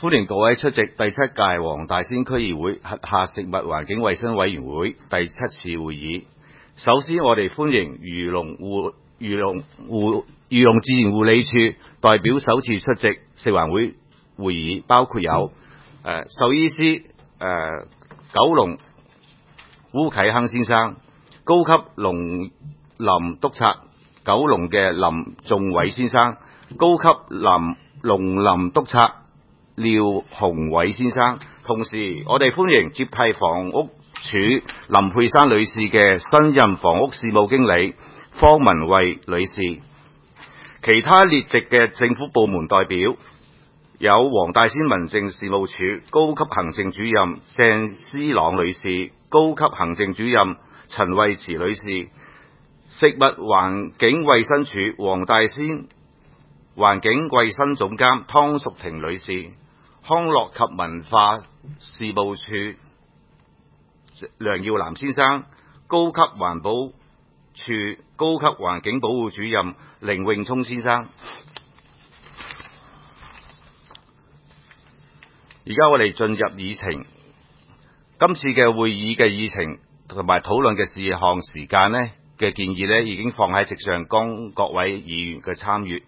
歡迎各位出席第七屆黃大仙區議會轄下食物環境衛生委員會第7次會議。首先，我哋歡迎漁農自然護理處代表首次出席食環會會議，包括有獸醫師九龍烏啟亨先生，高級農林督察九龍嘅林仲偉先生，高級農林督察廖鴻偉先生。同時，我哋歡迎接替房屋署林佩珊女士嘅新任房屋事務經理方文慧女士。其他列席嘅政府部門代表有黃大仙民政事務處高級行政主任鄭思朗女士、高級行政主任陳慧慈女士、食物環境衛生署黃大仙環境衛生總監湯淑婷女士、康樂及文化事務處梁耀南先生、高級環保處高級環境保護主任凌永聰先生。而家我哋進入議程，今次嘅會議嘅議程同埋討論嘅事項時間呢嘅建議呢，已經放喺席上，供各位議員嘅參與。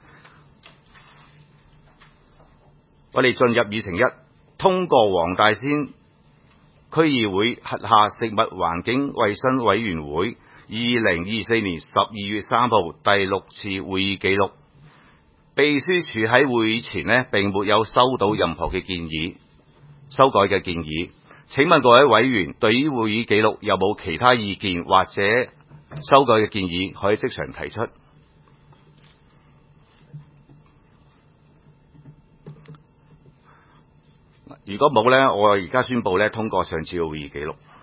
我哋進入議程1，通過黃大仙區議會轄下食物環境衛生委員會2024年12月3號第6次會議記錄。秘書處喺會議前呢並沒有收到任何嘅修改嘅建議。請問各位委員對於會議記錄有冇其他意見或者修改嘅建議，可以即場提出。如果冇呢，我而家宣布呢通過上次嘅會議記錄。